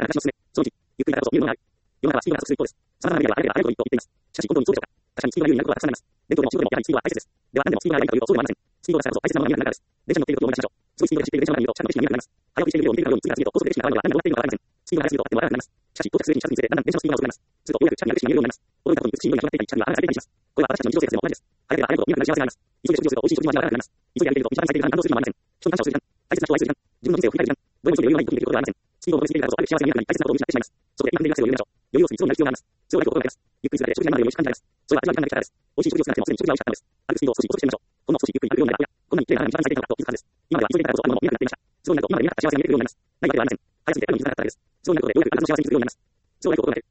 から私の勧め、その時、ゆっくりなことを見るのがある。世の中はスピードが加速する一方です。様々なメディアはあれあれこれと言っています。しかし本当にそうでしょうか。確かにスピードが優位になることはたくさんあります。伝統でも中国でもやはりスピードは大切です。では何でもスピードが速いかというとそうではありません。スピードがさこそ大切なものが見えなくなるからです。電車に乗っている時を思い出しましょう。すごいスピードで走っている電車の中にいると、ちゃんと景色が見えなくなります。早送りしているように見えるかのように次から次へと高速で景色が変わるのは何がどうなっているのかわかりません。スピードが速すぎるととてもわからなくなります。しかし、到着するに近づくにつれて、だんだん電車のスピードが遅くなります。するとようやく近くにある景色が見えるようになります。驚いたことに美しい色になくなっていたり、近くには穴が開いていたりします。これは私たちの日常生活でも同じです。早ければ早いほど見なくなる幸せがあります。急いで食事をすると美味しい食事も味わえなくなります。急いで歩いていると道端に咲いている花に感動するのもありません。人に感謝をする時間、大切な人を愛する時間、自分の人生を振り返る時間、どれも急いで余裕がないと見ていることではありません。スピードを乗りすぎているからこそある幸せが見えなくなり、大切なことを見失ってしまいます。そこで今半でリラックスを緩めましょう。余裕をする必要があります。強いことがあります。ゆっくりするだけで食事が今までより美味しく感じられます。それは味わい時間が来たからです。美味しい食事を少なくてもすでに食事が美味しかったのです。歩くスピードを少し遅くしてみましょう。ほんの少しゆっくり歩くようになれば、こんなに綺麗な花に道端に咲いていたのかと気づくはずです。今までは急いでいたからこそあるものも見えなくなっていました。すごいなると今まで見なかった幸せが見えてくるようになります。ないわけではありません。早すぎてあるのに気づかなかっただけです。すごいなることでようやく私の幸せに気づくようになります。すごいなることがある。